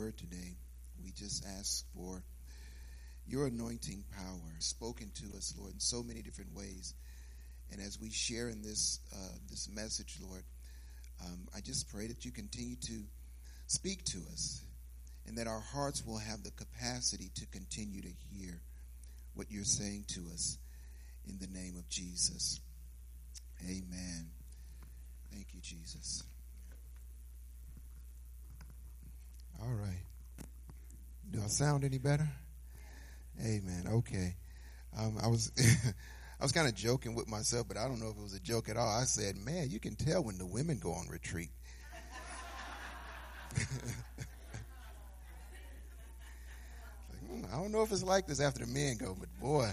word today. We just ask for your anointing power spoken to us, Lord, in so many different ways. And as we share in this message, Lord, I just pray that you continue to speak to us and that our hearts will have the capacity to continue to hear what you're saying to us in the name of Jesus. Amen. Thank you, Jesus. All right. Do I sound any better? Amen. Okay. I was I was kind of joking with myself, but I don't know if it was a joke at all. I said, man, you can tell when the women go on retreat. I don't know if it's like this after the men go, but boy,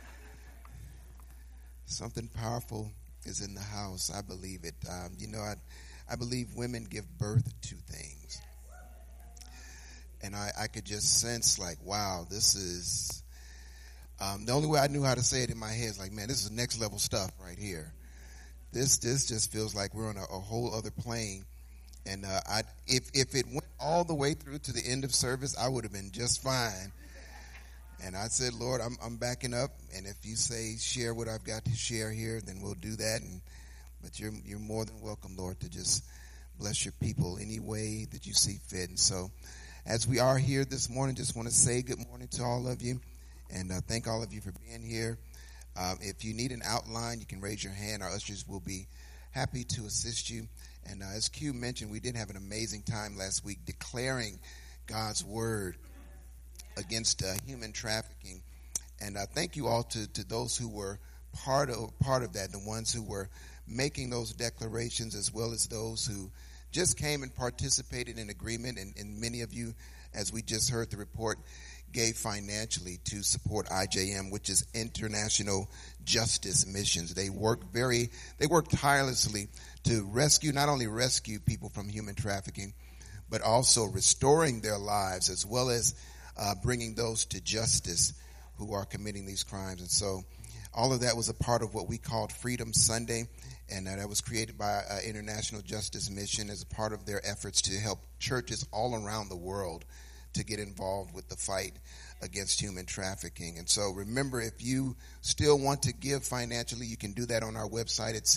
something powerful is in the house. I believe it. I believe women give birth to things. And I could just sense like, wow, this is, the only way I knew how to say it in my head is like, man, this is next level stuff right here. This just feels like we're on a whole other plane. And if it went all the way through to the end of service, I would have been just fine. And I said, Lord, I'm backing up. And if you say share what I've got to share here, then we'll do that. But you're more than welcome, Lord, to just bless your people any way that you see fit. And so as we are here this morning, just want to say good morning to all of you. And thank all of you for being here. If you need an outline, you can raise your hand. Our ushers will be happy to assist you. And as Q mentioned, we did have an amazing time last week declaring God's word against human trafficking. And thank you all to those who were part of that, the ones who were making those declarations, as well as those who just came and participated in agreement. And many of you, as we just heard the report, gave financially to support IJM, which is International Justice Missions. They work tirelessly to not only rescue people from human trafficking, but also restoring their lives, as well as bringing those to justice who are committing these crimes. And so all of that was a part of what we called Freedom Sunday, and that was created by International Justice Mission as a part of their efforts to help churches all around the world to get involved with the fight against human trafficking. And so remember, if you still want to give financially, you can do that on our website at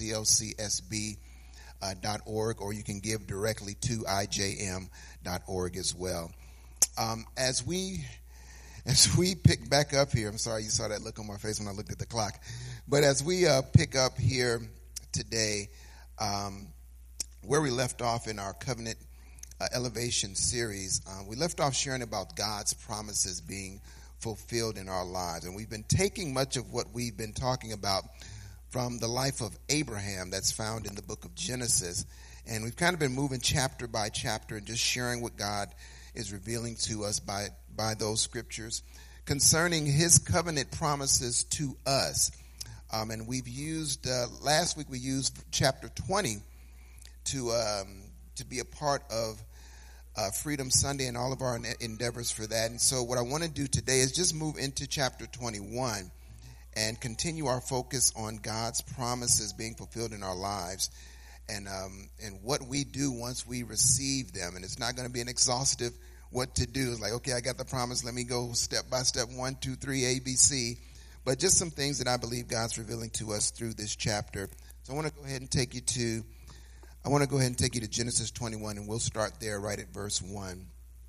clcsb.org, or you can give directly to ijm.org as well. As we pick back up here, I'm sorry you saw that look on my face when I looked at the clock, but as we pick up here today, where we left off in our Covenant Elevation series, we left off sharing about God's promises being fulfilled in our lives. And we've been taking much of what we've been talking about from the life of Abraham that's found in the book of Genesis. And we've kind of been moving chapter by chapter and just sharing what God is revealing to us by those scriptures concerning his covenant promises to us. And we've used, last week we used chapter 20 to be a part of Freedom Sunday and all of our endeavors for that. And so what I want to do today is just move into chapter 21 and continue our focus on God's promises being fulfilled in our lives, and what we do once we receive them. And it's not going to be an exhaustive what to do. It's like, okay, I got the promise. Let me go step by step, 1, 2, 3, ABC. But just some things that I believe God's revealing to us through this chapter. So I want to go ahead and take you to Genesis 21, and we'll start there right at verse 1.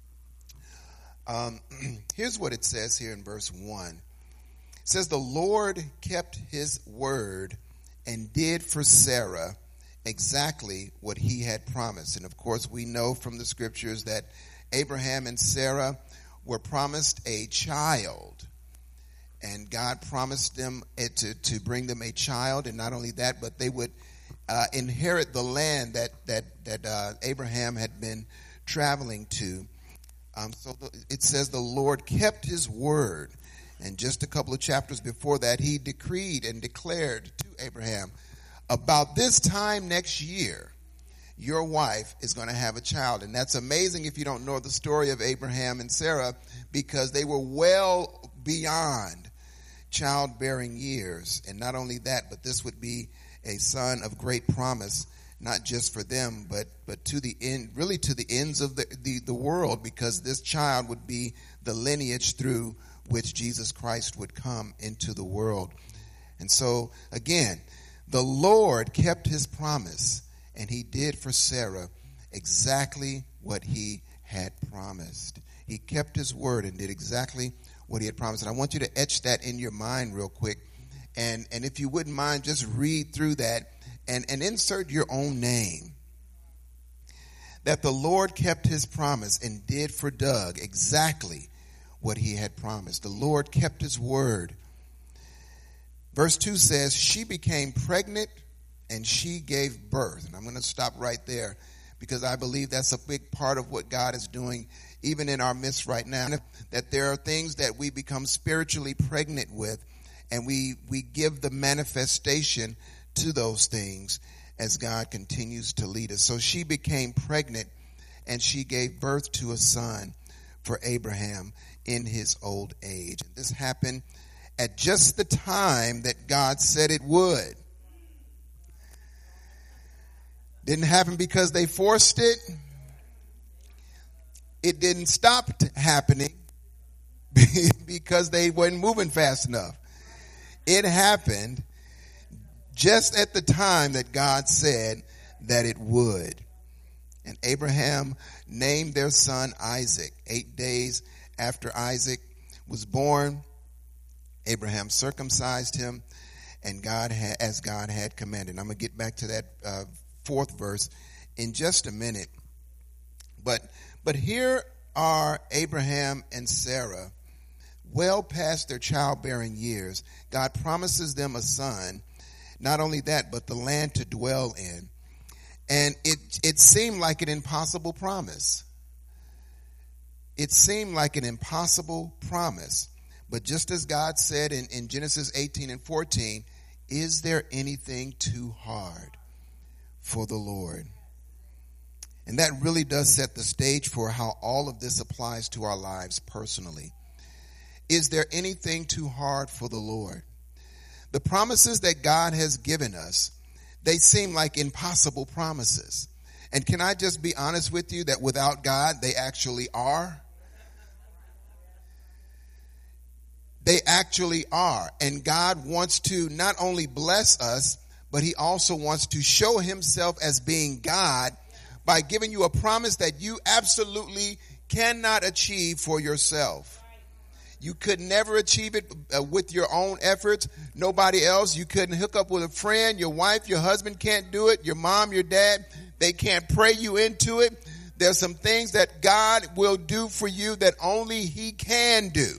Here's what it says here in verse 1. It says, the Lord kept his word and did for Sarah exactly what he had promised. And of course, we know from the scriptures that Abraham and Sarah were promised a child. And God promised them to bring them a child. And not only that, but they would inherit the land that Abraham had been traveling to. So it says the Lord kept his word. And just a couple of chapters before that, he decreed and declared to Abraham, about this time next year, your wife is going to have a child. And that's amazing if you don't know the story of Abraham and Sarah, because they were well beyond childbearing years. And not only that, but this would be a son of great promise not just for them, but to the end, really to the ends of the world, because this child would be the lineage through which Jesus Christ would come into the world. And so, again, the Lord kept his promise, and he did for Sarah exactly what he had promised. He kept his word and did exactly what he had promised. And I want you to etch that in your mind real quick. And if you wouldn't mind, just read through that and insert your own name. That the Lord kept his promise and did for Doug exactly what he had promised. The Lord kept his word. Verse 2 says, she became pregnant and she gave birth. And I'm going to stop right there because I believe that's a big part of what God is doing even in our midst right now. That there are things that we become spiritually pregnant with, and we give the manifestation to those things as God continues to lead us. So she became pregnant and she gave birth to a son for Abraham in his old age. And this happened at just the time that God said it would. Didn't happen because they forced it. It didn't stop happening because they weren't moving fast enough. It happened just at the time that God said that it would. And Abraham named their son Isaac. 8 days after Isaac was born, Abraham circumcised him, and as God had commanded. I'm going to get back to that fourth verse in just a minute. But here are Abraham and Sarah, well past their childbearing years. God promises them a son. Not only that, but the land to dwell in. And it seemed like an impossible promise. It seemed like an impossible promise. But just as God said in Genesis 18 and 14, is there anything too hard for the Lord? And that really does set the stage for how all of this applies to our lives personally. Is there anything too hard for the Lord? The promises that God has given us, they seem like impossible promises. And can I just be honest with you that without God, they actually are? They actually are. And God wants to not only bless us, but he also wants to show himself as being God by giving you a promise that you absolutely cannot achieve for yourself. You could never achieve it with your own efforts. Nobody else. You couldn't hook up with a friend. Your wife, your husband can't do it. Your mom, your dad, they can't pray you into it. There's some things that God will do for you that only he can do.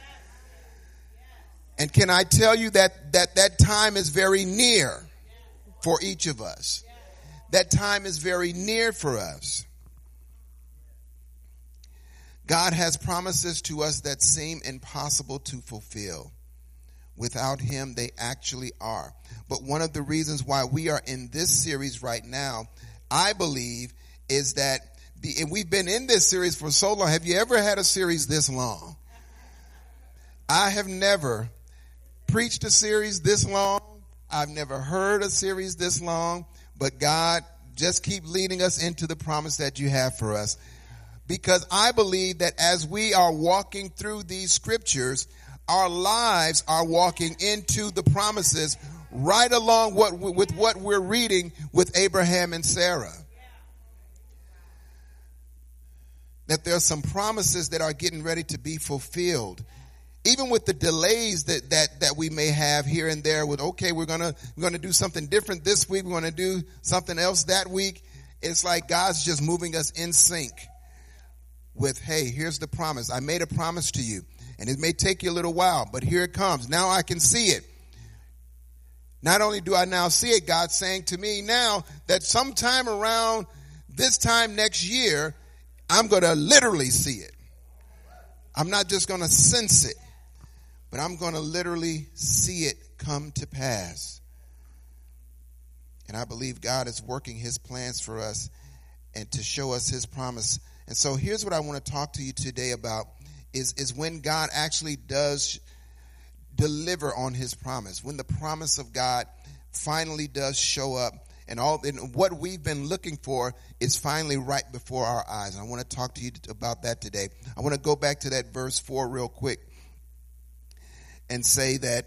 And can I tell you that time is very near for each of us. That time is very near for us. God has promises to us that seem impossible to fulfill. Without him, they actually are. But one of the reasons why we are in this series right now, I believe, is that, and we've been in this series for so long. Have you ever had a series this long? I have never preached a series this long. I've never heard a series this long. But God, just keep leading us into the promise that you have for us. Because I believe that as we are walking through these scriptures, our lives are walking into the promises right along with what we're reading with Abraham and Sarah. That there are some promises that are getting ready to be fulfilled. Even with the delays that we may have here and there with, okay, we're gonna do something different this week, we're gonna do something else that week. It's like God's just moving us in sync with, hey, here's the promise. I made a promise to you, and it may take you a little while, but here it comes. Now I can see it. Not only do I now see it, God's saying to me now that sometime around this time next year, I'm going to literally see it. I'm not just going to sense it, but I'm going to literally see it come to pass. And I believe God is working his plans for us and to show us his promise. And so here's what I want to talk to you today about is when God actually does deliver on his promise, when the promise of God finally does show up. and what we've been looking for is finally right before our eyes. And I want to talk to you about that today. I want to go back to that verse 4 real quick and say that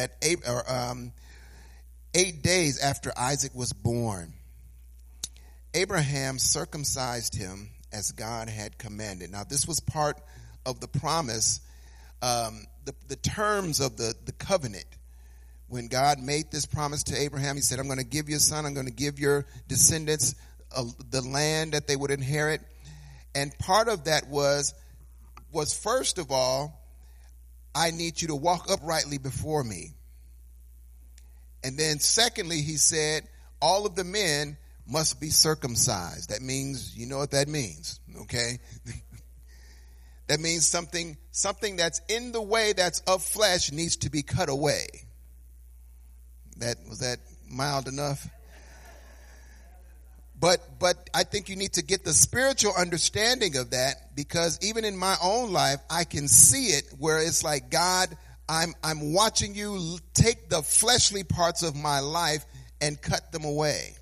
8 days after Isaac was born, Abraham circumcised him as God had commanded. Now, this was part of the promise, the terms of the covenant. When God made this promise to Abraham, he said, I'm going to give you a son. I'm going to give your descendants the land that they would inherit. And part of that was first of all, I need you to walk uprightly before me. And then secondly, he said, all of the men must be circumcised. That means, you know what that means, okay? That means something that's in the way that's of flesh needs to be cut away. Was that mild enough? But I think you need to get the spiritual understanding of that, because even in my own life, I can see it where it's like, God, I'm watching you take the fleshly parts of my life and cut them away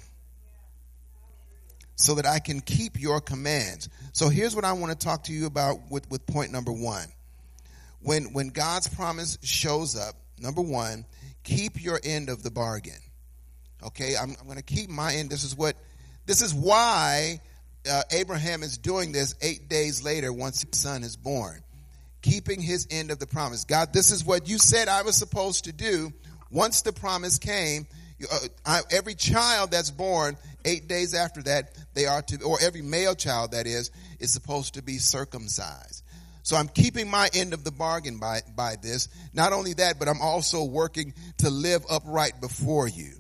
so that I can keep your commands. So here's what I want to talk to you about with point number 1. When God's promise shows up, number 1, keep your end of the bargain. Okay, I'm going to keep my end. This is why Abraham is doing this 8 days later once his son is born. Keeping his end of the promise. God, this is what you said I was supposed to do. Once the promise came, every child that's born 8 days after that, they are to, or every male child that is supposed to be circumcised. So I'm keeping my end of the bargain by this. Not only that, but I'm also working to live upright before you.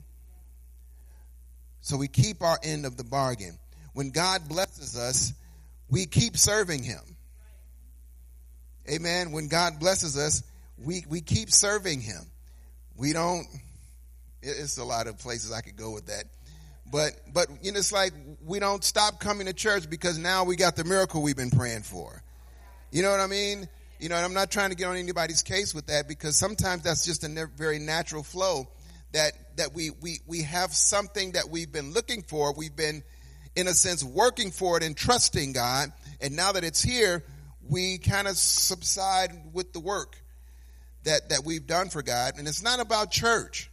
So we keep our end of the bargain. When God blesses us, we keep serving him. Amen. When God blesses us, we keep serving him. We don't, it's a lot of places I could go with that. But you know, it's like we don't stop coming to church because now we got the miracle we've been praying for. You know what I mean? You know, and I'm not trying to get on anybody's case with that, because sometimes that's just a very natural flow that we have something that we've been looking for. We've been, in a sense, working for it and trusting God. And now that it's here, we kind of subside with the work that we've done for God. And it's not about church.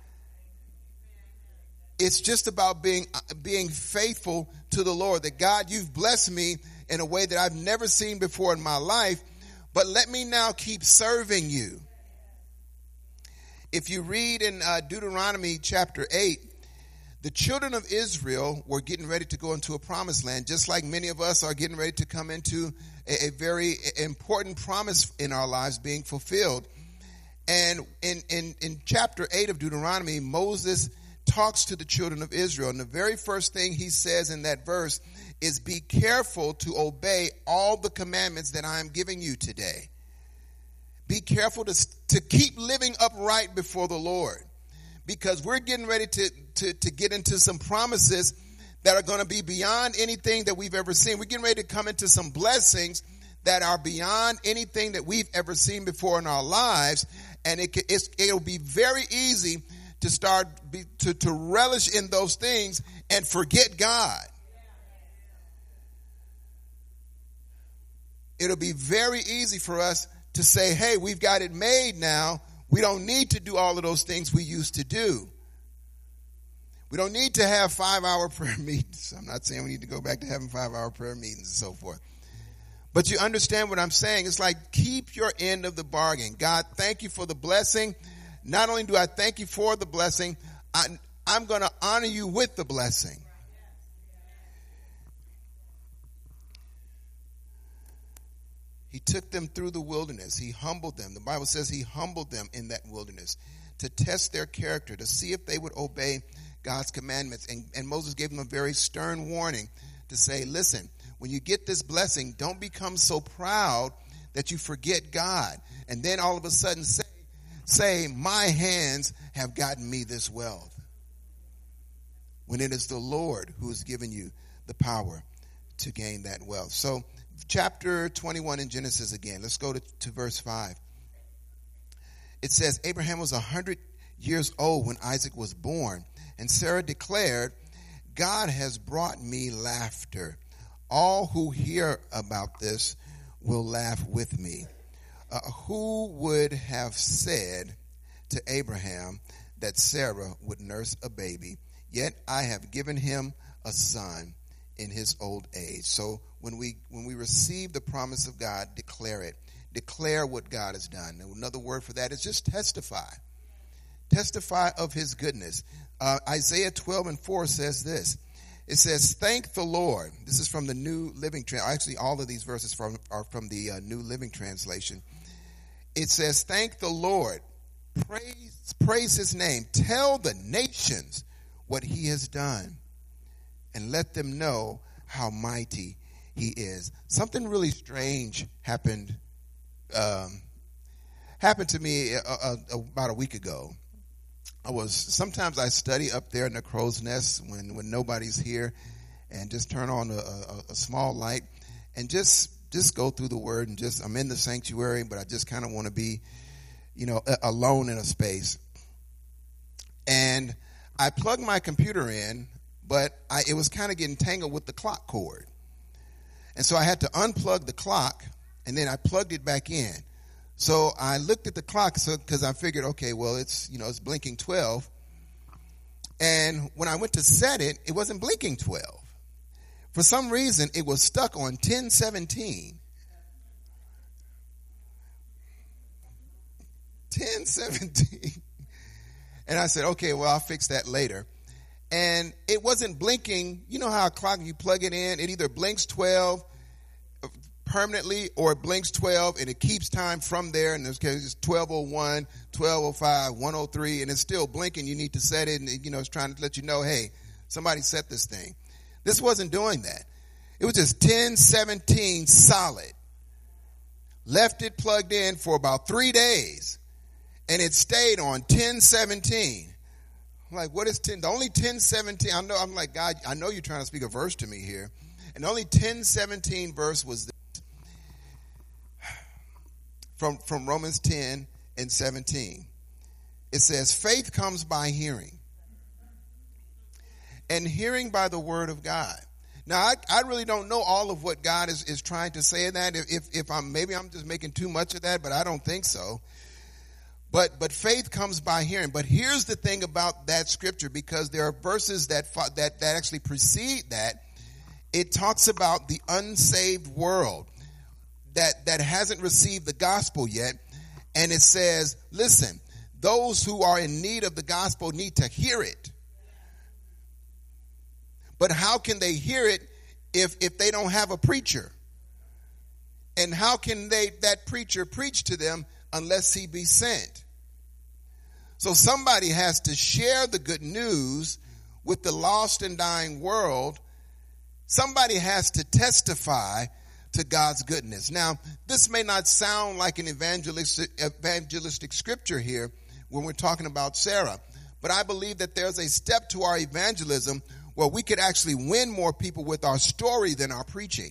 It's just about being faithful to the Lord. That God, you've blessed me in a way that I've never seen before in my life, but let me now keep serving you. If you read in Deuteronomy chapter 8, the children of Israel were getting ready to go into a promised land, just like many of us are getting ready to come into a very important promise in our lives being fulfilled. And in chapter 8 of Deuteronomy, Moses talks to the children of Israel. And the very first thing he says in that verse is, be careful to obey all the commandments that I am giving you today. Be careful to keep living upright before the Lord, because we're getting ready to get into some promises that are going to be beyond anything that we've ever seen. We're getting ready to come into some blessings that are beyond anything that we've ever seen before in our lives. And it'll be very easy to start to relish in those things and forget God. It'll be very easy for us to say, hey, we've got it made now. We don't need to do all of those things we used to do. We don't need to have 5-hour prayer meetings. I'm not saying we need to go back to having 5-hour prayer meetings and so forth. But you understand what I'm saying. It's like, keep your end of the bargain. God, thank you for the blessing. Not only do I thank you for the blessing, I'm going to honor you with the blessing. He took them through the wilderness. He humbled them. The Bible says he humbled them in that wilderness to test their character, to see if they would obey God's commandments. And Moses gave them a very stern warning to say, listen, when you get this blessing, don't become so proud that you forget God. And then all of a sudden say, my hands have gotten me this wealth. When it is the Lord who has given you the power to gain that wealth. So chapter 21 in Genesis again. Let's go to verse 5. It says, Abraham was 100 years old when Isaac was born, And Sarah declared, God has brought me laughter. All who hear about this will laugh with me. Who would have said to Abraham that Sarah would nurse a baby? Yet I have given him a son in his old age. So when we receive the promise of God, declare it. Declare what God has done. Another word for that is just testify. Testify of his goodness. Isaiah 12:4 says this. It says, thank the Lord. This is from the New Living Translation. Actually, all of these verses are from the New Living Translation. It says, thank the Lord. Praise his name. Tell the nations what he has done, and let them know how mighty he is. Something really strange happened to me about a week ago. Sometimes I study up there in the crow's nest when nobody's here, and just turn on a small light and just go through the word, and I'm in the sanctuary, but I just kind of want to be, alone in a space. And I plugged my computer in, but it was kind of getting tangled with the clock cord. And so I had to unplug the clock, and then I plugged it back in. So I looked at the clock because I figured, okay, well, it's blinking 12. And when I went to set it, it wasn't blinking 12. For some reason, it was stuck on 10:17. 10:17. And I said, okay, well, I'll fix that later. And it wasn't blinking. You know how a clock, you plug it in, it either blinks 12 permanently, or it blinks 12 and it keeps time from there, and it's 12:01, 12:05, 1:03, and it's still blinking. You need to set it, and it's trying to let you know, hey, somebody set this thing. This wasn't doing that. It was just 10:17 solid. Left it plugged in for about 3 days, and it stayed on 10:17. I'm like, what is 10? The only 10:17. I'm like, God, I know you're trying to speak a verse to me here, and the only 10:17 verse was this. From Romans 10:17. It says, faith comes by hearing, and hearing by the word of God. Now, I really don't know all of what God is trying to say in that. If I'm just making too much of that, but I don't think so. But faith comes by hearing. But here's the thing about that scripture, because there are verses that actually precede that. It talks about the unsaved world that hasn't received the gospel yet. And it says, listen, those who are in need of the gospel need to hear it. But how can they hear it if they don't have a preacher? And how can that preacher preach to them unless he be sent? So somebody has to share the good news with the lost and dying world. Somebody has to testify to God's goodness. Now, this may not sound like an evangelistic scripture here when we're talking about Sarah, but I believe that there's a step to our evangelism where we could actually win more people with our story than our preaching.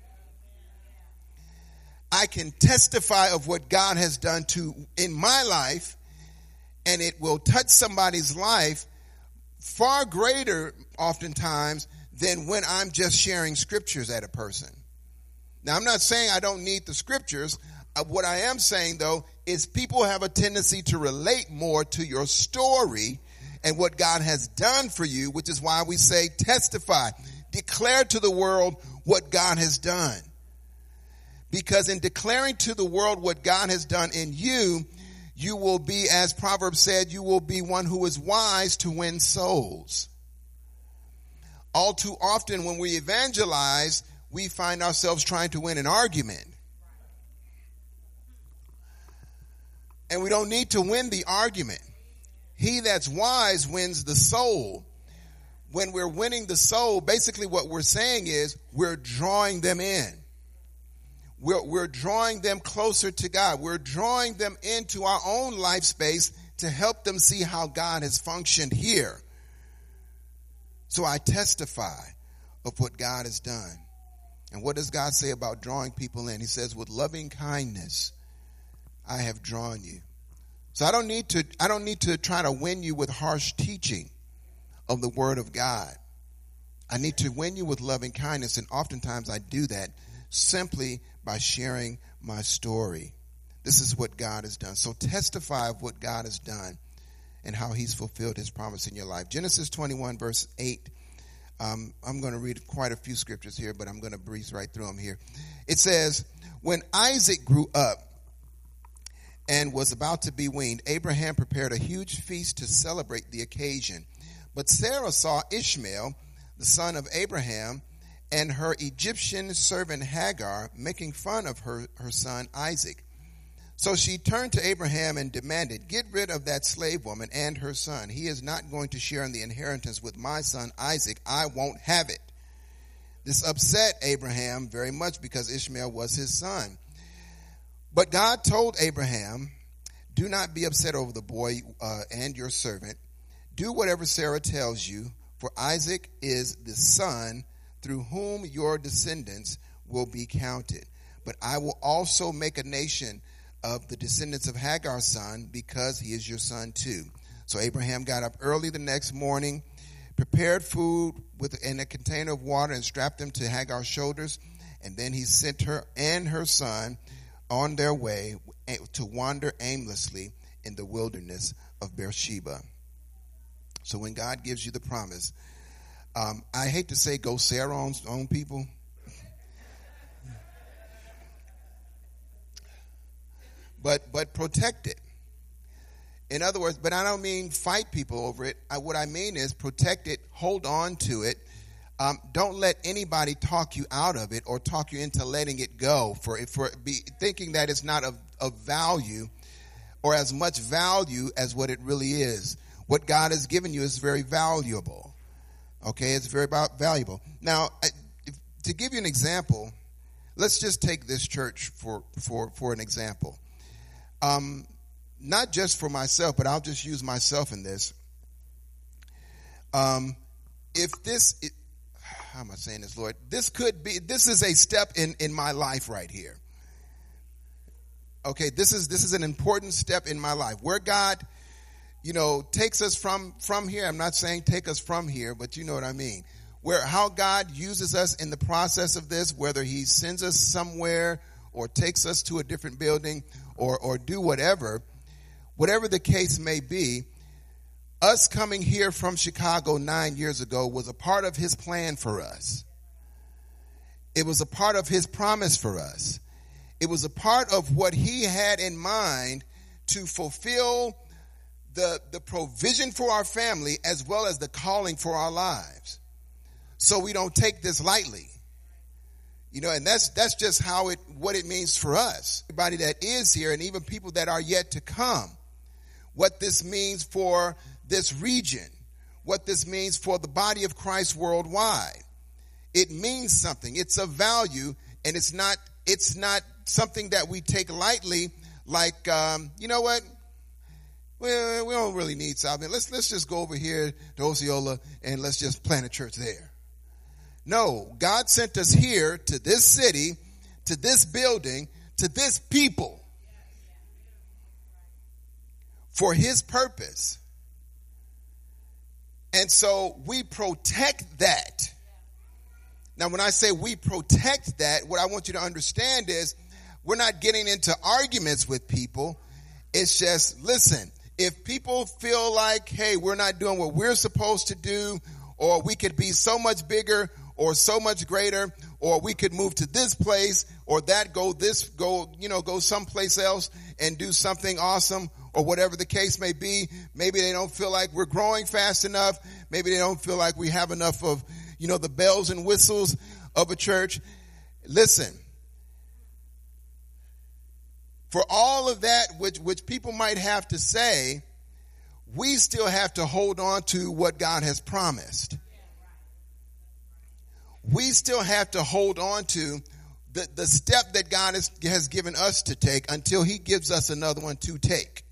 I can testify of what God has done in my life, and it will touch somebody's life far greater oftentimes than when I'm just sharing scriptures at a person. Now, I'm not saying I don't need the scriptures. What I am saying, though, is people have a tendency to relate more to your story and what God has done for you, which is why we say testify. Declare to the world what God has done. Because in declaring to the world what God has done in you, you will be, as Proverbs said, you will be one who is wise to win souls. All too often when we evangelize, we find ourselves trying to win an argument. And we don't need to win the argument. He that's wise wins the soul. When we're winning the soul, basically what we're saying is we're drawing them in. We're drawing them closer to God. We're drawing them into our own life space to help them see how God has functioned here. So I testify of what God has done. And what does God say about drawing people in? He says, with loving kindness, I have drawn you. So I don't need to try to win you with harsh teaching. of the word of God. I need to win you with loving kindness, and oftentimes I do that simply by sharing my story. This is what God has done. So testify of what God has done and how he's fulfilled his promise in your life. Genesis 21, verse 8. I'm going to read quite a few scriptures here, but I'm going to breeze right through them here. It says, when Isaac grew up and was about to be weaned, Abraham prepared a huge feast to celebrate the occasion. But Sarah saw Ishmael, the son of Abraham, and her Egyptian servant Hagar making fun of her son Isaac. So she turned to Abraham and demanded, get rid of that slave woman and her son. He is not going to share in the inheritance with my son Isaac. I won't have it. This upset Abraham very much because Ishmael was his son. But God told Abraham, do not be upset over the boy and your servant. Do whatever Sarah tells you, for Isaac is the son through whom your descendants will be counted. But I will also make a nation of the descendants of Hagar's son, because he is your son too. So Abraham got up early the next morning, prepared food in a container of water, and strapped them to Hagar's shoulders. And then he sent her and her son on their way to wander aimlessly in the wilderness of Beersheba. So when God gives you the promise, I hate to say go Sarah on people. But protect it. In other words, but I don't mean fight people over it. What I mean is protect it, hold on to it. Don't let anybody talk you out of it or talk you into letting it go for thinking that it's not of value or as much value as what it really is. What God has given you is very valuable. Okay, it's very valuable. Now, to give you an example, let's just take this church for an example. Not just for myself, but I'll just use myself in this. How am I saying this, Lord? This is a step in my life right here. Okay, this is an important step in my life where God, takes us from here. I'm not saying take us from here, but you know what I mean. How God uses us in the process of this, whether he sends us somewhere or takes us to a different building or do whatever the case may be, us coming here from Chicago 9 years ago was a part of his plan for us. It was a part of his promise for us. It was a part of what he had in mind to fulfill the provision for our family as well as the calling for our lives. So we don't take this lightly. And that's just what it means for us. Everybody that is here and even people that are yet to come. What this means for this region. What this means for the body of Christ worldwide. It means something. It's of value, and it's not something that we take lightly like, you know what? We don't really need South Bend. Let's just go over here to Osceola and let's just plant a church there. No, God sent us here to this city, to this building, to this people for his purpose. And so we protect that. Now, when I say we protect that, what I want you to understand is we're not getting into arguments with people. It's just, listen, if people feel like, hey, we're not doing what we're supposed to do, or we could be so much bigger or so much greater, or we could move to this place or that, go someplace else and do something awesome, or whatever the case may be. Maybe they don't feel like we're growing fast enough. Maybe they don't feel like we have enough of, the bells and whistles of a church. Listen, for all of that which people might have to say, we still have to hold on to what God has promised. We still have to hold on to the step that God has given us to take until he gives us another one to take.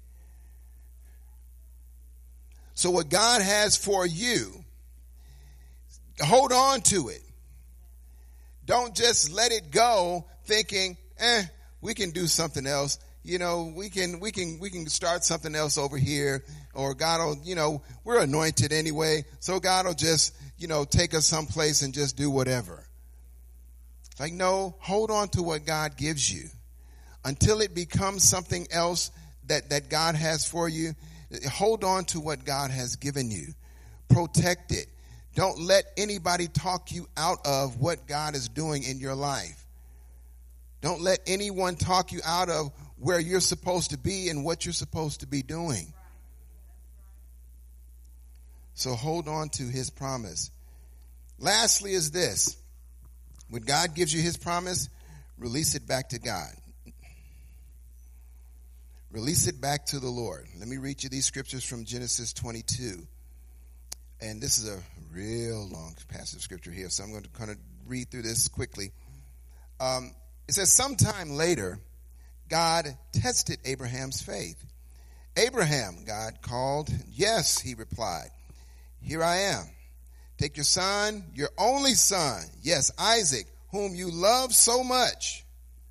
So what God has for you, hold on to it. Don't just let it go thinking, we can do something else. we can start something else over here, or God will, we're anointed anyway, so God will just, take us someplace and just do whatever. It's like, no, hold on to what God gives you until it becomes something else that God has for you. Hold on to what God has given you. Protect it. Don't let anybody talk you out of what God is doing in your life. Don't let anyone talk you out of where you're supposed to be and what you're supposed to be doing. So hold on to his promise. Lastly is this. When God gives you his promise, release it back to God. Release it back to the Lord. Let me read you these scriptures from Genesis 22. And this is a real long passage of scripture here, so I'm going to kind of read through this quickly. It says, sometime later, God tested Abraham's faith. Abraham, God called. Yes, he replied. Here I am. Take your son, your only son, yes, Isaac, whom you love so much.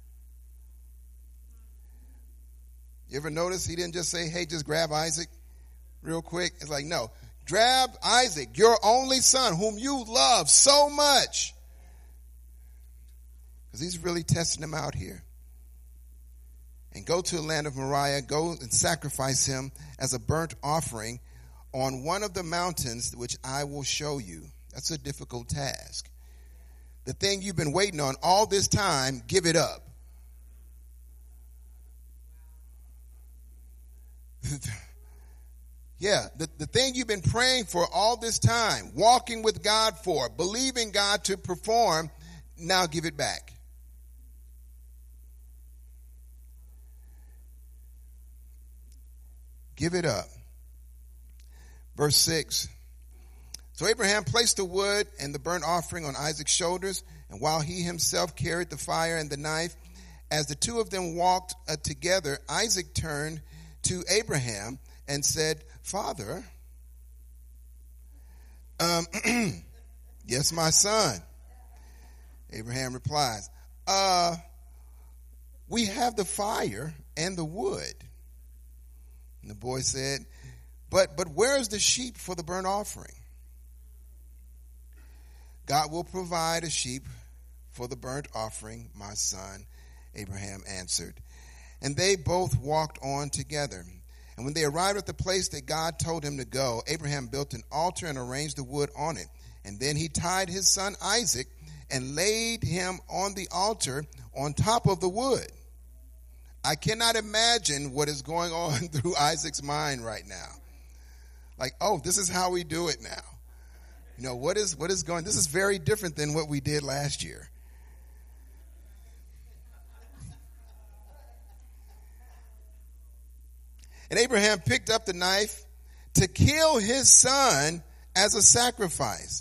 You ever notice he didn't just say, hey, just grab Isaac real quick? It's like, no, grab Isaac, your only son, whom you love so much. Because he's really testing him out here. And go to the land of Moriah, go and sacrifice him as a burnt offering on one of the mountains which I will show you. That's a difficult task. The thing you've been waiting on all this time, give it up. Yeah, the thing you've been praying for all this time, walking with God for, believing God to perform, now give it back. Give it up. Verse 6. So Abraham placed the wood and the burnt offering on Isaac's shoulders, and while he himself carried the fire and the knife, as the two of them walked together, Isaac turned to Abraham and said, Father, yes, my son. Abraham replies, we have the fire and the wood. And the boy said, but where is the sheep for the burnt offering? God will provide a sheep for the burnt offering, my son, Abraham answered. And they both walked on together. And when they arrived at the place that God told him to go, Abraham built an altar and arranged the wood on it. And then he tied his son Isaac and laid him on the altar on top of the wood. I cannot imagine what is going on through Isaac's mind right now. Like, oh, this is how we do it now. What is going, this is very different than what we did last year. And Abraham picked up the knife to kill his son as a sacrifice.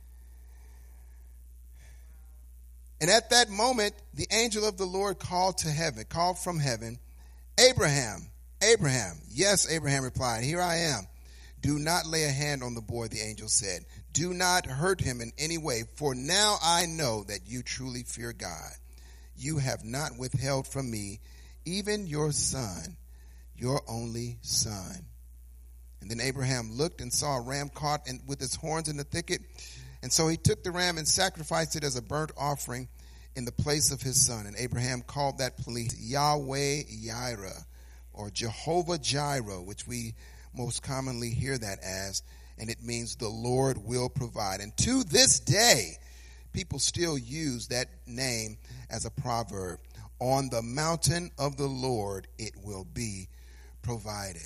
And at that moment, the angel of the Lord called from heaven, Abraham, Abraham. Yes, Abraham replied, here I am. Do not lay a hand on the boy, the angel said. Do not hurt him in any way, for now I know that you truly fear God. You have not withheld from me even your son, your only son. And then Abraham looked and saw a ram caught with its horns in the thicket. And so he took the ram and sacrificed it as a burnt offering in the place of his son. And Abraham called that place Yahweh Yireh, or Jehovah Jireh, which we most commonly hear that as. And it means the Lord will provide. And to this day, people still use that name as a proverb. On the mountain of the Lord, it will be provided.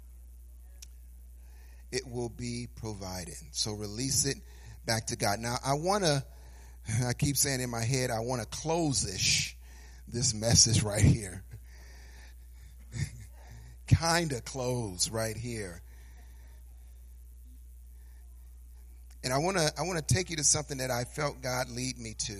It will be provided. So release it back to God. Now, I keep saying in my head, I want to close-ish this message right here. Kind of close right here. And I want to take you to something that I felt God lead me to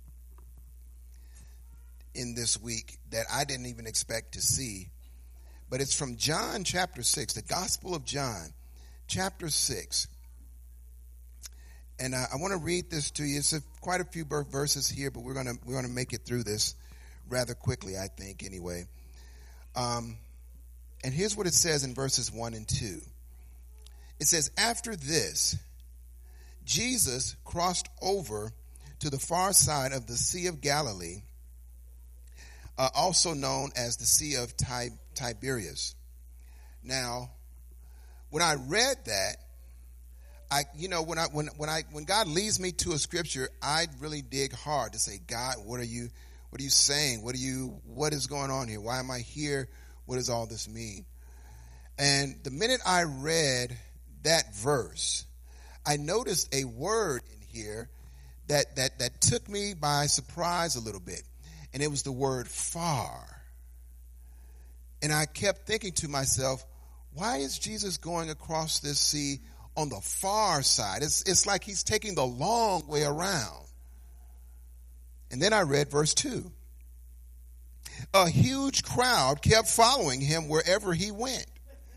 in this week that I didn't even expect to see. But it's from John chapter 6, the Gospel of John, chapter 6. And I want to read this to you. It's quite a few verses here, but we're going to make it through this rather quickly, I think, anyway. And here's what it says in verses 1 and 2. It says, after this, Jesus crossed over to the far side of the Sea of Galilee, also known as the Sea of Tiberias. Now, when I read that, when God leads me to a scripture, I really dig hard to say, God, what are you saying? What is going on here? Why am I here? What does all this mean? And the minute I read that verse, I noticed a word in here that took me by surprise a little bit. And it was the word far. And I kept thinking to myself, why is Jesus going across this sea on the far side? It's like he's taking the long way around. And then I read verse 2. A huge crowd kept following him wherever he went.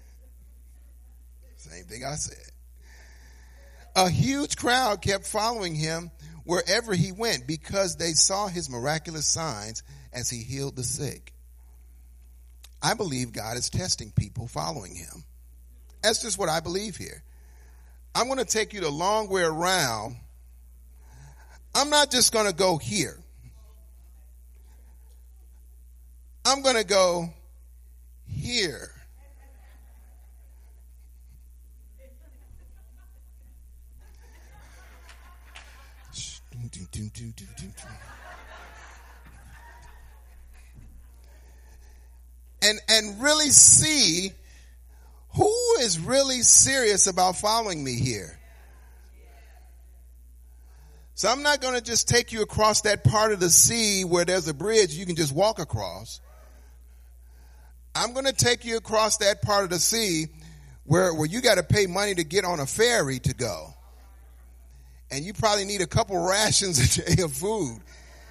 Same thing I said. A huge crowd kept following him wherever he went because they saw his miraculous signs as he healed the sick. I believe God is testing people following him. That's just what I believe here. I'm going to take you the long way around. I'm not just going to go here. I'm going to go here. And really see who is really serious about following me here. So I'm not going to just take you across that part of the sea where there's a bridge you can just walk across. I'm going to take you across that part of the sea where you got to pay money to get on a ferry to go. And you probably need a couple rations a day of food.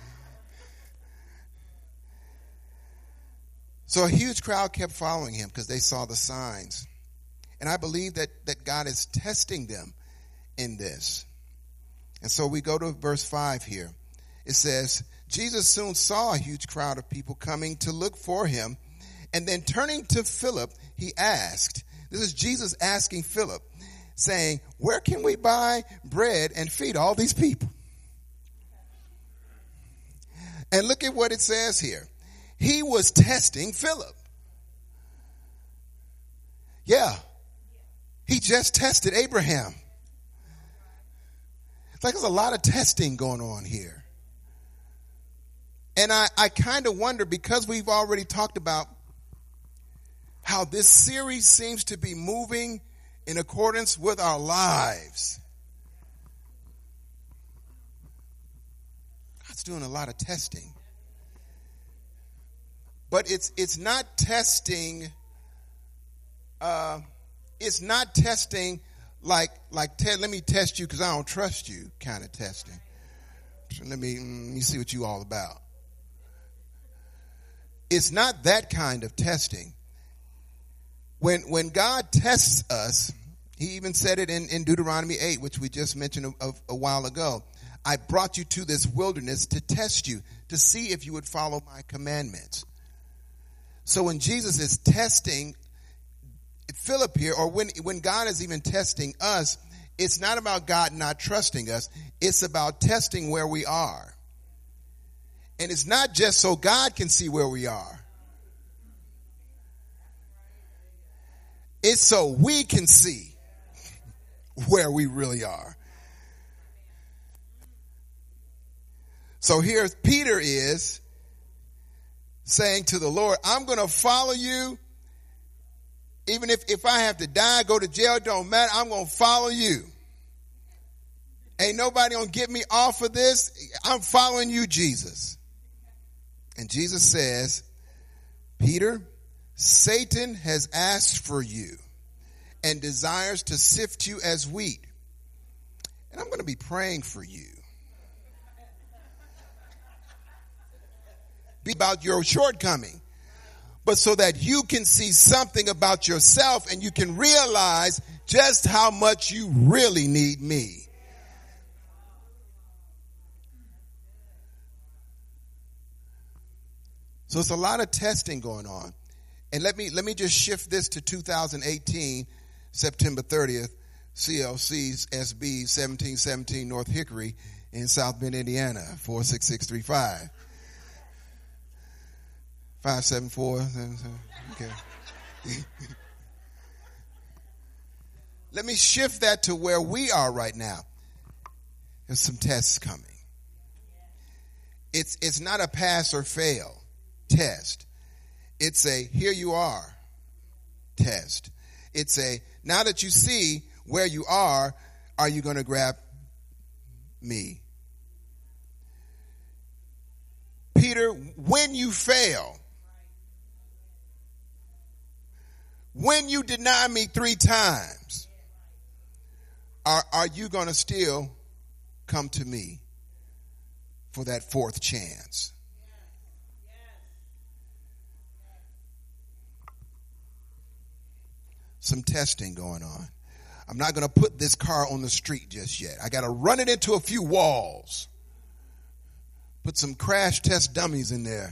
So a huge crowd kept following him because they saw the signs. And I believe that God is testing them in this. And so we go to verse 5 here. It says, Jesus soon saw a huge crowd of people coming to look for him. And then turning to Philip, he asked, this is Jesus asking Philip, saying, where can we buy bread and feed all these people? And look at what it says here. He was testing Philip. Yeah. He just tested Abraham. It's like there's a lot of testing going on here. And I kind of wonder, because we've already talked about how this series seems to be moving in accordance with our lives. God's doing a lot of testing. But it's not testing. It's not testing like let me test you because I don't trust you kind of testing. So let me see what you all about. It's not that kind of testing. When God tests us, he even said it in Deuteronomy 8, which we just mentioned a while ago. I brought you to this wilderness to test you, to see if you would follow my commandments. So when Jesus is testing Philip here, or when God is even testing us, it's not about God not trusting us. It's about testing where we are. And it's not just so God can see where we are. It's so we can see where we really are. So here Peter is saying to the Lord, I'm going to follow you. Even if I have to die, go to jail, it don't matter. I'm going to follow you. Ain't nobody going to get me off of this. I'm following you, Jesus. And Jesus says, Peter, Satan has asked for you and desires to sift you as wheat. And I'm going to be praying for you. Be about your shortcoming. But so that you can see something about yourself and you can realize just how much you really need me. So it's a lot of testing going on. And let me just shift this to 2018, September 30th, CLC's SB 1717 North Hickory in South Bend, Indiana, 46635. 574. Okay. Let me shift that to where we are right now. There's some tests coming. It's not a pass or fail test. It's a here you are test. It's a now that you see where you are you going to grab me? Peter, when you fail, when you deny me 3 times, are you going to still come to me for that 4th chance? Some testing going on. I'm not going to put this car on the street just yet. I got to run it into a few walls. Put some crash test dummies in there.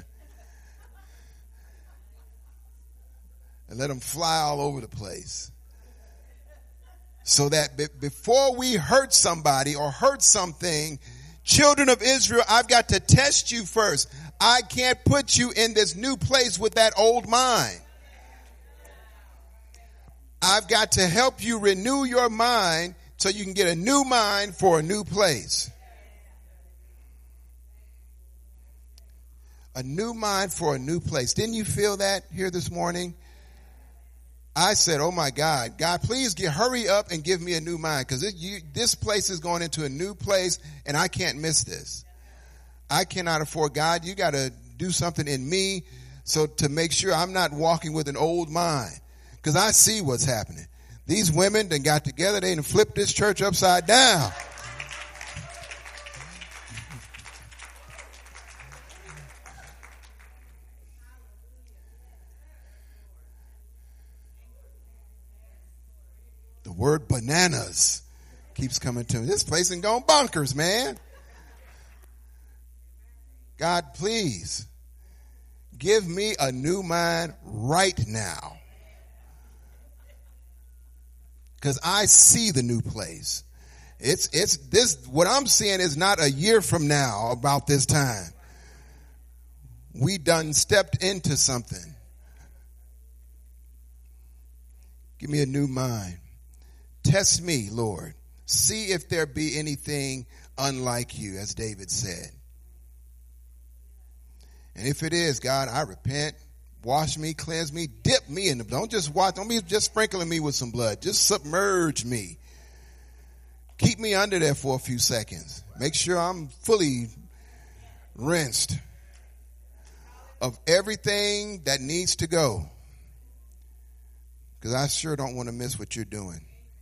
And let them fly all over the place. So that before we hurt somebody or hurt something, children of Israel, I've got to test you first. I can't put you in this new place with that old mind. I've got to help you renew your mind so you can get a new mind for a new place. A new mind for a new place. Didn't you feel that here this morning? I said, oh my God, God, please hurry up and give me a new mind, because this place is going into a new place and I can't miss this. I cannot afford. God, you got to do something in me so to make sure I'm not walking with an old mind, because I see what's happening. These women that got together, they done flipped this church upside down. The word bananas keeps coming to me. This place ain't going bonkers, man. God, please give me a new mind right now, because I see the new place. It's this. What I'm seeing is not a year from now about this time. We done stepped into something. Give me a new mind. Test me, Lord. See if there be anything unlike you, as David said. And if it is, God, I repent. Wash me, cleanse me, dip me in the blood. Don't be just sprinkling me with some blood. Just submerge me. Keep me under there for a few seconds. Make sure I'm fully rinsed of everything that needs to go, because I sure don't want to miss what you're doing.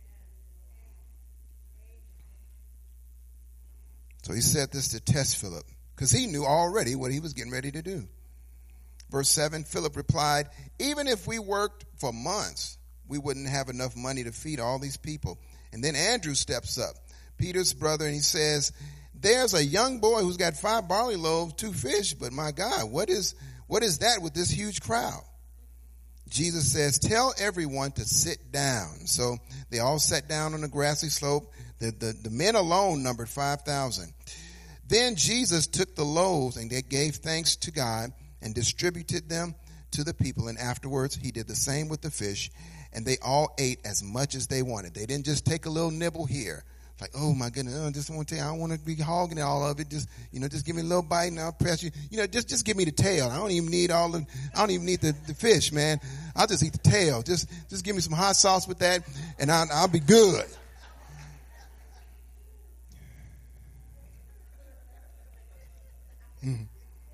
So he said this to test Philip, because he knew already what he was getting ready to do. Verse 7, Philip replied, even if we worked for months, we wouldn't have enough money to feed all these people. And then Andrew steps up, Peter's brother, and he says, there's a young boy who's got 5 barley loaves, 2 fish, but my God, what is that with this huge crowd? Jesus says, tell everyone to sit down. So they all sat down on the grassy slope. The men alone numbered 5,000. Then Jesus took the loaves and they gave thanks to God and distributed them to the people. And afterwards, he did the same with the fish. And they all ate as much as they wanted. They didn't just take a little nibble here. Like, oh my goodness, I just want to tell you, I don't want to be hogging all of it. Just give me a little bite and I'll press you. Just give me the tail. I don't even need the fish, man. I'll just eat the tail. Just give me some hot sauce with that and I'll be good. Mm.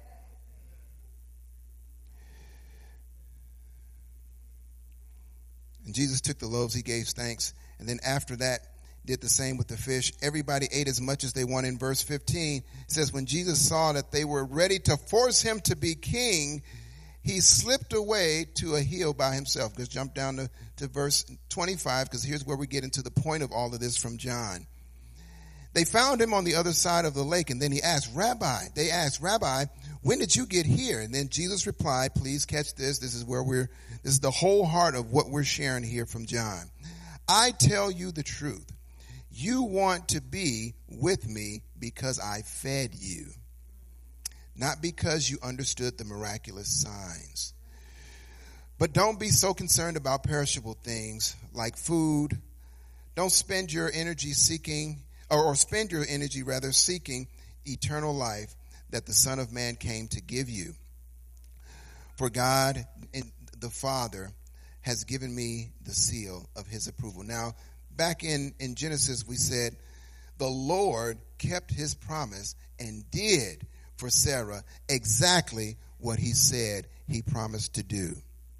And Jesus took the loaves, he gave thanks, and then after that did the same with the fish. Everybody ate as much as they wanted. In verse 15, it says, when Jesus saw that they were ready to force him to be king, he slipped away to a hill by himself. Let's jump down to verse 25, because here's where we get into the point of all of this from John. They found him on the other side of the lake, and then they asked, Rabbi, when did you get here? And then Jesus replied, please catch this. This is the whole heart of what we're sharing here from John. I tell you the truth. You want to be with me because I fed you, not because you understood the miraculous signs. But don't be so concerned about perishable things like food. Don't spend your energy seeking, or spend your energy rather seeking eternal life that the Son of Man came to give you. For God and the Father has given me the seal of his approval. Now, back in Genesis, we said the Lord kept his promise and did for Sarah exactly what he said he promised to do.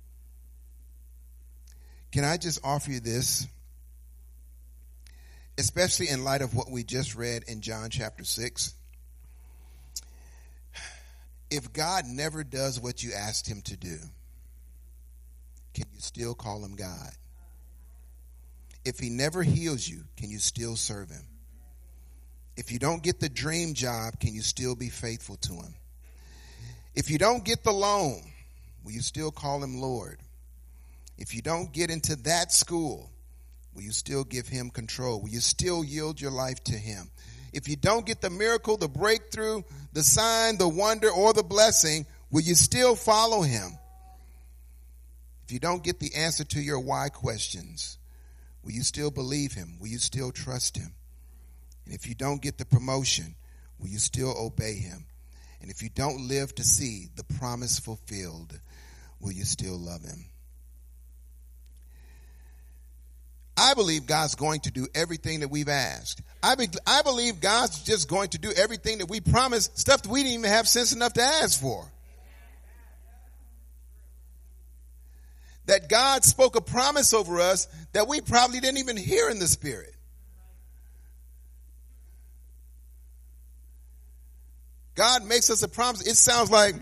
Can I just offer you this? Especially in light of what we just read in John chapter 6. If God never does what you asked him to do, can you still call him God? If he never heals you, can you still serve him? If you don't get the dream job, can you still be faithful to him? If you don't get the loan, will you still call him Lord? If you don't get into that school, will you still give him control? Will you still yield your life to him? If you don't get the miracle, the breakthrough, the sign, the wonder, or the blessing, will you still follow him? If you don't get the answer to your why questions, will you still believe him? Will you still trust him? And if you don't get the promotion, will you still obey him? And if you don't live to see the promise fulfilled, will you still love him? I believe God's going to do everything that we've asked. I believe God's just going to do everything that we promised, stuff that we didn't even have sense enough to ask for. That God spoke a promise over us that we probably didn't even hear in the spirit. God makes us a promise. It sounds like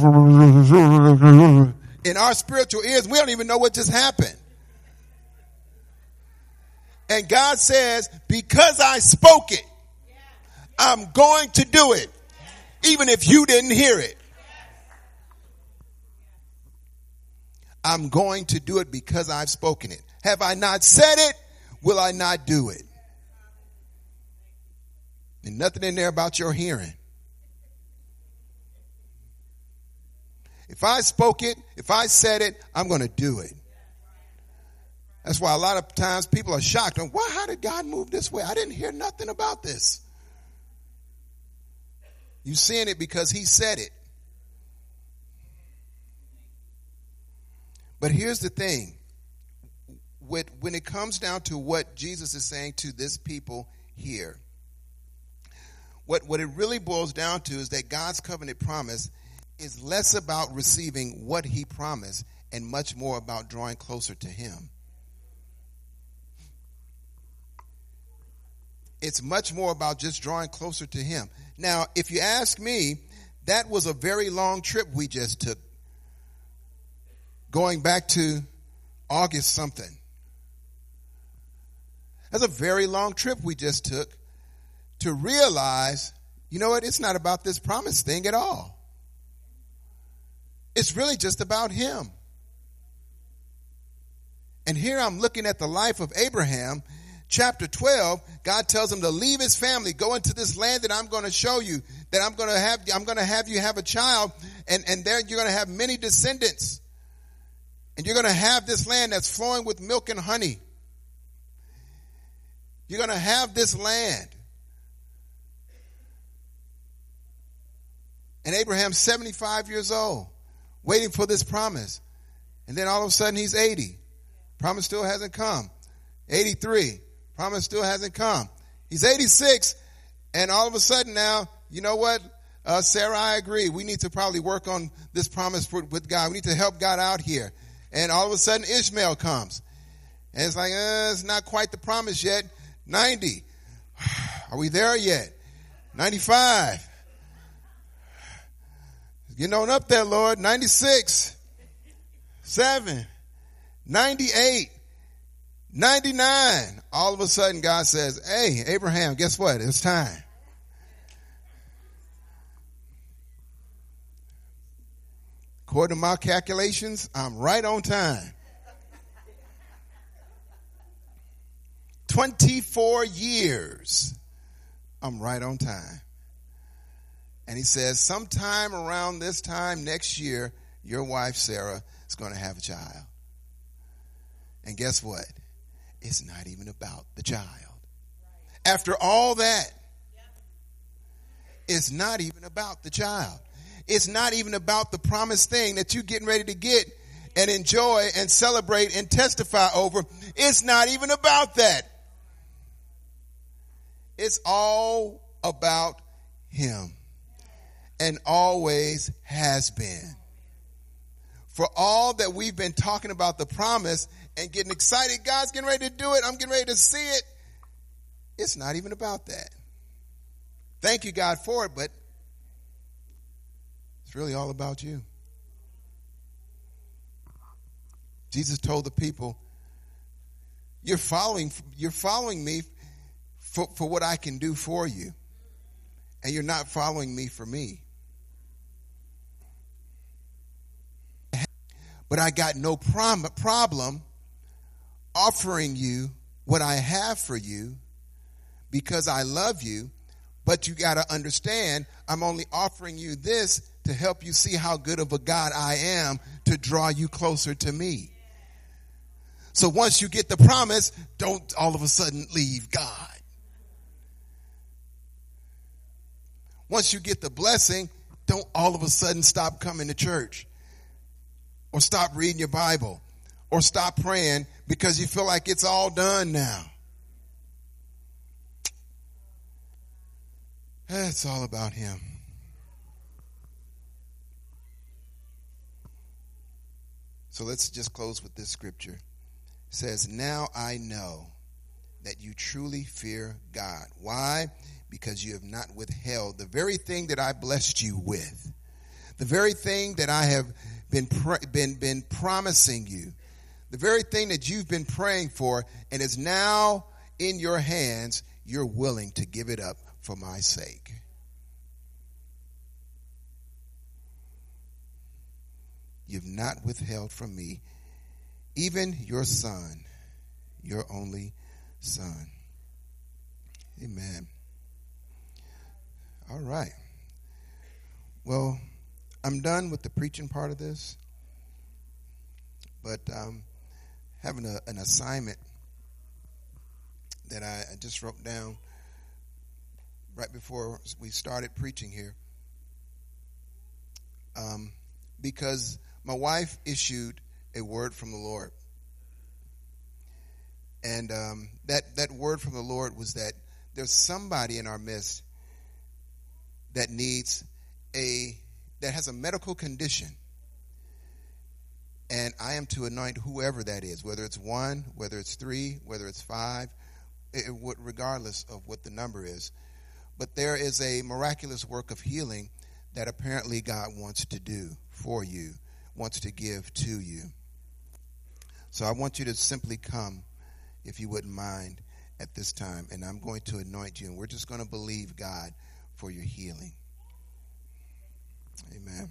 in our spiritual ears, we don't even know what just happened. And God says, because I spoke it, I'm going to do it, even if you didn't hear it. I'm going to do it because I've spoken it. Have I not said it? Will I not do it? And nothing in there about your hearing. If I spoke it, if I said it, I'm going to do it. That's why a lot of times people are shocked. Why? How did God move this way? I didn't hear nothing about this. You're seeing it because he said it. But here's the thing. When it comes down to what Jesus is saying to this people here, what it really boils down to is that God's covenant promise is less about receiving what he promised and much more about drawing closer to him. It's much more about just drawing closer to him. Now, if you ask me, that was a very long trip we just took. Going back to August something. That's a very long trip we just took to realize, you know what, it's not about this promise thing at all. It's really just about him. And here I'm looking at the life of Abraham. Chapter 12, God tells him to leave his family, go into this land that I'm going to show you, that I'm going to have you have a child, and there you're going to have many descendants. And you're going to have this land that's flowing with milk and honey. You're going to have this land. And Abraham's 75 years old, waiting for this promise. And then all of a sudden he's 80. Promise still hasn't come. 83. Promise still hasn't come. He's 86, and all of a sudden now, you know what? Sarah, I agree. We need to probably work on this promise with God. We need to help God out here. And all of a sudden, Ishmael comes. And it's like, it's not quite the promise yet. 90. Are we there yet? 95. Getting on up there, Lord. 96. 7. 98. 99. All of a sudden, God says, hey, Abraham, guess what? It's time. According to my calculations, I'm right on time. 24 years. I'm right on time. And he says, sometime around this time next year, your wife, Sarah, is going to have a child. And guess what? It's not even about the child. After all that, it's not even about the child. It's not even about the promised thing that you're getting ready to get and enjoy and celebrate and testify over. It's not even about that. It's all about him, and always has been. For all that we've been talking about the promise and getting excited, God's getting ready to do it, I'm getting ready to see it. It's not even about that. Thank you, God, for it, but it's really all about you. Jesus told the people, you're following me for what I can do for you, and you're not following me for me. But I got no problem offering you what I have for you because I love you. But you got to understand, I'm only offering you this to help you see how good of a God I am, to draw you closer to me. So once you get the promise, don't all of a sudden leave God. Once you get the blessing, don't all of a sudden stop coming to church, or stop reading your Bible, or stop praying because you feel like it's all done now. It's all about him. So let's just close with this scripture. It says, now I know that you truly fear God. Why? Because you have not withheld the very thing that I blessed you with. The very thing that I have been promising you. The very thing that you've been praying for, and is now in your hands. You're willing to give it up for my sake. You've not withheld from me even your son, your only son. Amen. All right. Well, I'm done with the preaching part of this, but having an assignment that I just wrote down right before we started preaching here, because my wife issued a word from the Lord, and that word from the Lord was that there's somebody in our midst that has a medical condition, and I am to anoint whoever that is, whether it's 1, whether it's 3, whether it's 5, regardless of what the number is. But there is a miraculous work of healing that apparently God wants to do for you, wants to give to you. So I want you to simply come, if you wouldn't mind, at this time, and I'm going to anoint you, and we're just going to believe God for your healing. Amen.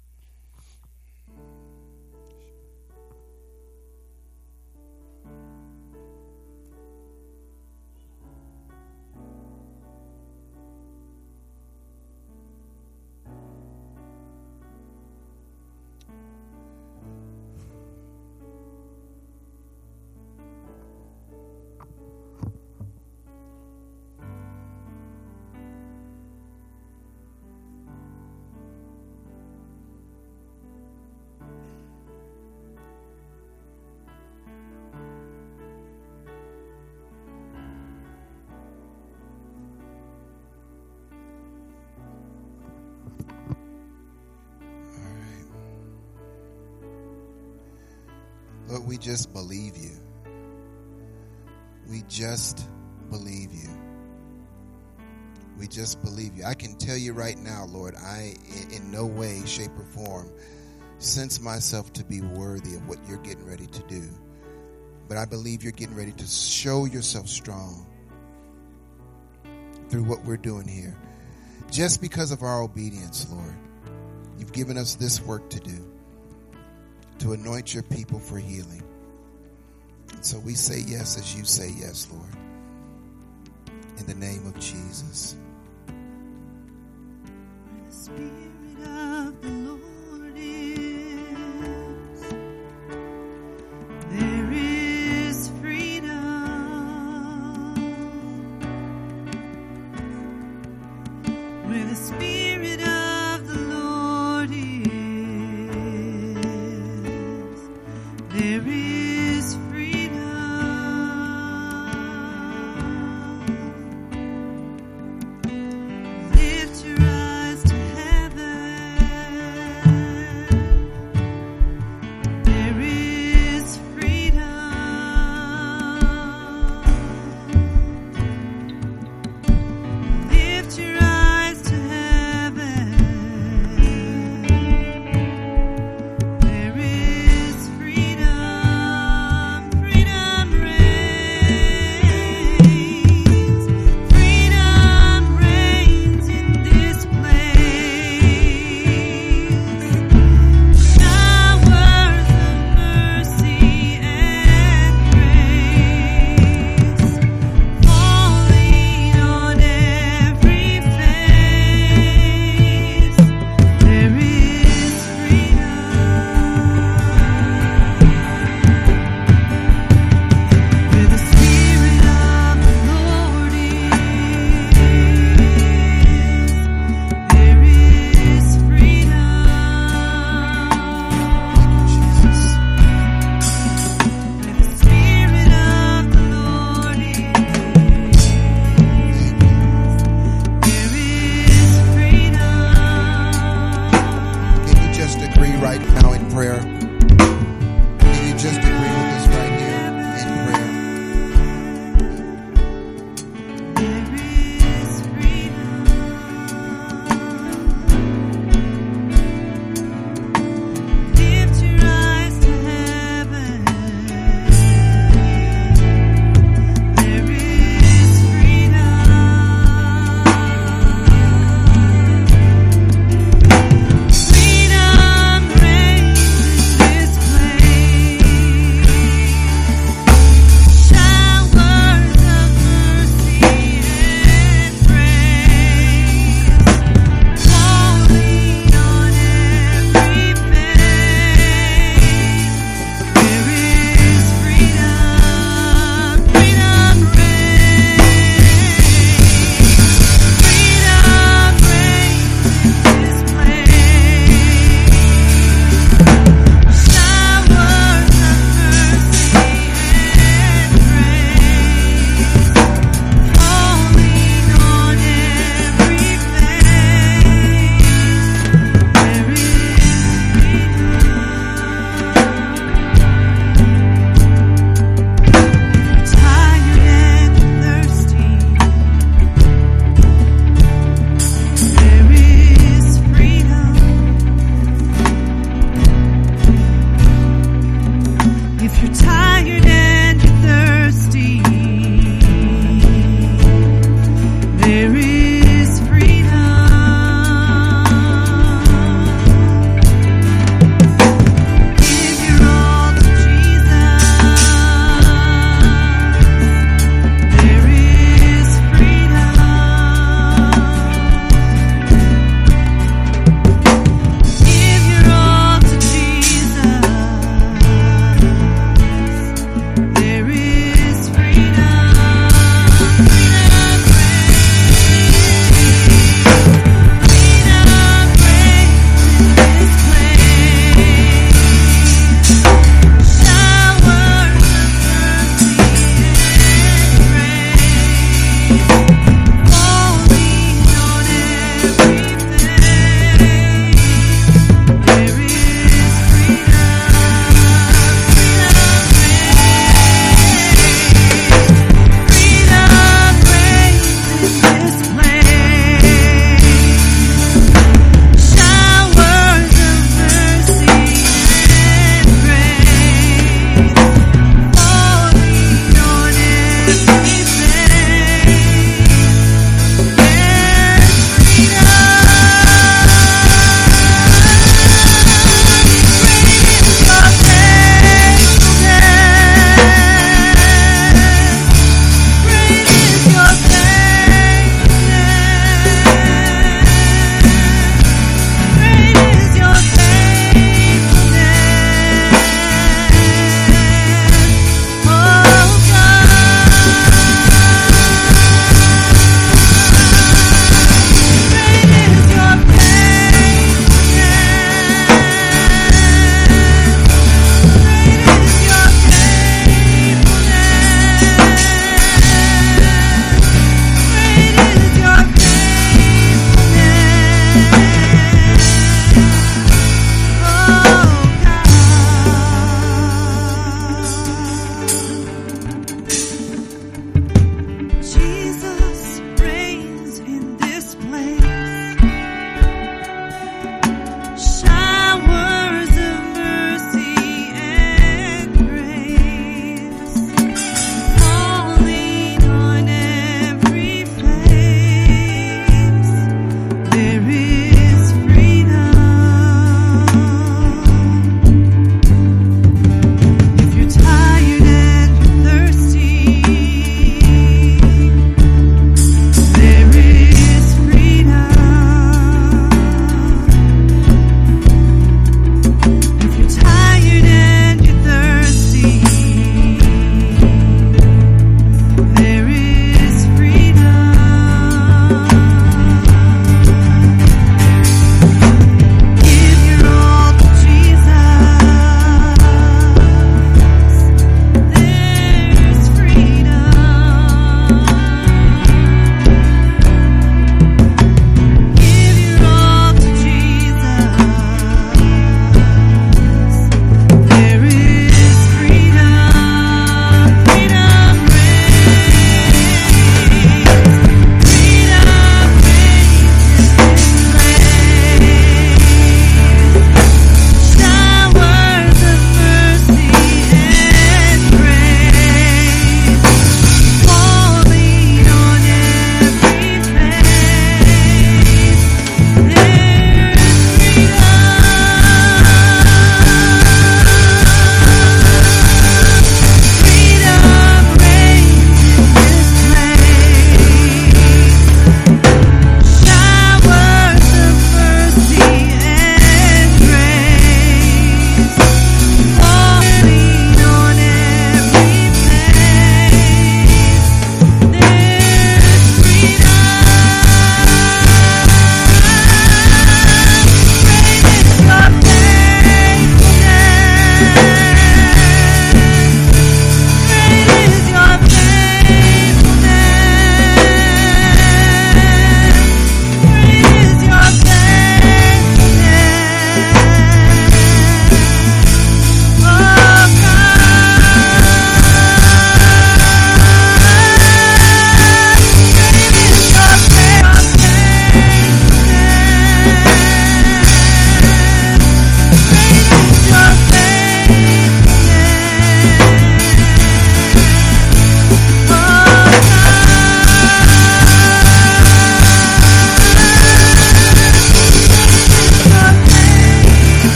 Lord, we just believe you. We just believe you. We just believe you. I can tell you right now, Lord, I in no way, shape, or form sense myself to be worthy of what you're getting ready to do. But I believe you're getting ready to show yourself strong through what we're doing here. Just because of our obedience, Lord, you've given us this work to do. to anoint your people for healing. And so we say yes as you say yes, Lord. In the name of Jesus. Where the Spirit of the Lord is, there is freedom. Where the Spirit of the Lord is, there is freedom. Lift your eyes to heaven. There is freedom. Lift your eyes to heaven. There is freedom. Freedom reigns. Freedom reigns in this place. Showers of mercy and grace falling on every face. There is freedom. Where the Spirit of the Lord is, there is freedom. Jesus. Where the Spirit of the Lord is, there is freedom. Can you just agree right now in prayer? Can you just agree with us right here in prayer? There is freedom. Lift your eyes to heaven. There is freedom. Freedom reigns in this place. Showers of mercy and grace falling on every face. There is freedom. Freedom reigns. Freedom reigns in this place. Showers of mercy and grace falling on every face. There is freedom. Tired and thirsty, there is freedom. If you're tired and you're thirsty, there is freedom. Give your all to Jesus. There is freedom. Give your all to Jesus.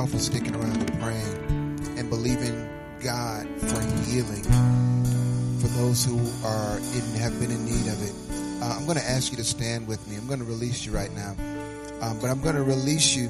all for sticking around and praying and believing God for healing for those who have been in need of it. I'm going to ask you to stand with me. I'm going to release you right now. But I'm going to release you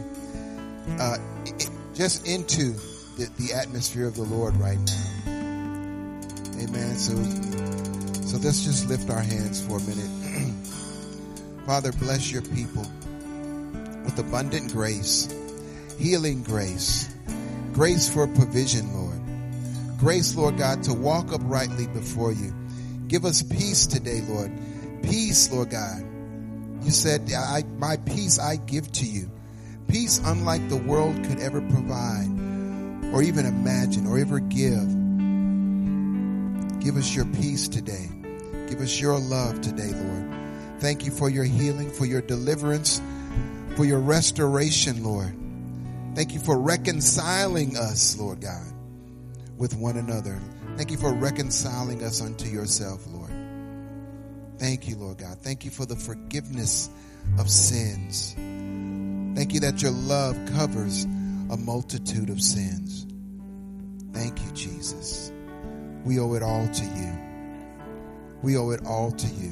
just into the atmosphere of the Lord right now. Amen. So let's just lift our hands for a minute. Father, bless your people with abundant grace, healing grace, grace for provision, Lord. Grace, Lord God, to walk uprightly before you. Give us peace today, Lord. Peace, Lord God. You said, my peace I give to you. Peace unlike the world could ever provide or even imagine or ever give. Give us your peace today. Give us your love today, Lord. Thank you for your healing, for your deliverance, for your restoration, Lord. Thank you for reconciling us, Lord God, with one another. Thank you for reconciling us unto yourself, Lord. Thank you, Lord God. Thank you for the forgiveness of sins. Thank you that your love covers a multitude of sins. Thank you, Jesus. We owe it all to you. We owe it all to you.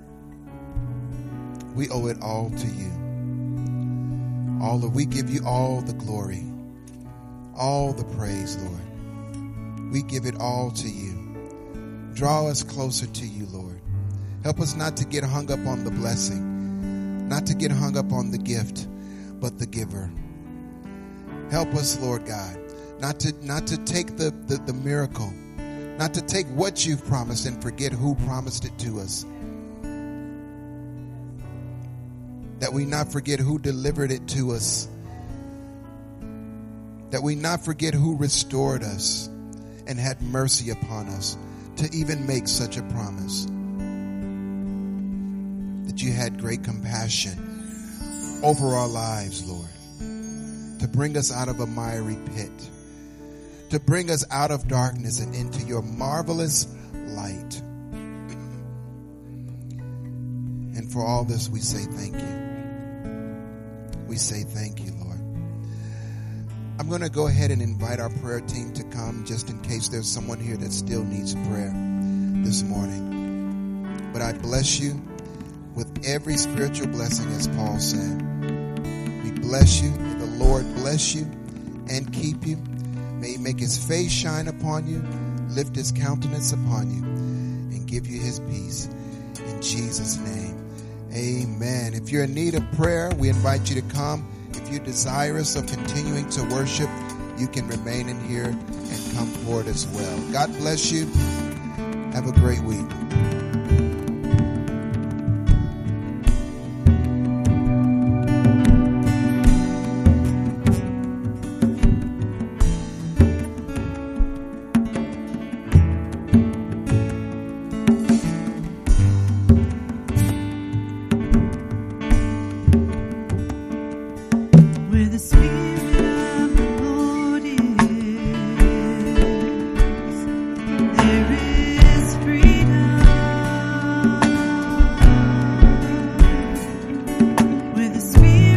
We owe it all to you. We give you all the glory, all the praise, Lord. We give it all to you. Draw us closer to you, Lord. Help us not to get hung up on the blessing, not to get hung up on the gift, but the giver. Help us, Lord God, not to take the miracle, not to take what you've promised and forget who promised it to us. That we not forget who delivered it to us. That we not forget who restored us and had mercy upon us to even make such a promise. That you had great compassion over our lives, Lord, to bring us out of a miry pit, to bring us out of darkness and into your marvelous light. And for all this, we say thank you. We say thank you, Lord. I'm going to go ahead and invite our prayer team to come just in case there's someone here that still needs prayer this morning. But I bless you with every spiritual blessing, as Paul said. We bless you. May the Lord bless you and keep you. May he make his face shine upon you, lift his countenance upon you, and give you his peace. In Jesus' name, amen. If you're in need of prayer, we invite you to come. If you're desirous of continuing to worship, you can remain in here and come forward as well. God bless you. Have a great week.